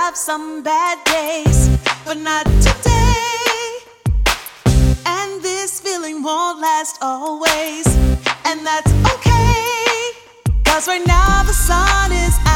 have some bad days, but not today. And this feeling won't last always, and that's okay. 'Cause right now the sun is